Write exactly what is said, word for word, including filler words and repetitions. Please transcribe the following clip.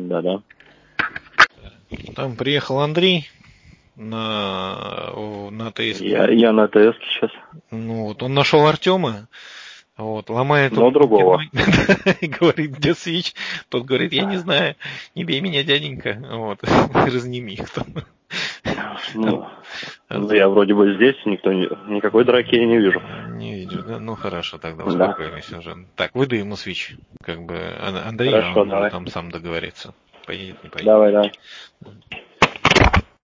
Да-да. Там приехал Андрей на, на ТС. Я, я на ТС сейчас. Ну вот, он нашел Артема, вот, ломает Но другого. И говорит, где Свич? Тот говорит, я не знаю, не бей меня, дяденька. Вот, разними их там. Ну, ну, я вроде бы здесь, никто не, никакой драки я не вижу. Не видишь, да? Ну хорошо, тогда Да. успокоились уже. Так, выдай ему Свич. Как бы Ан- Андрей, Хорошо, он может давай. там сам договориться. Поедет, не поедет. Давай, давай.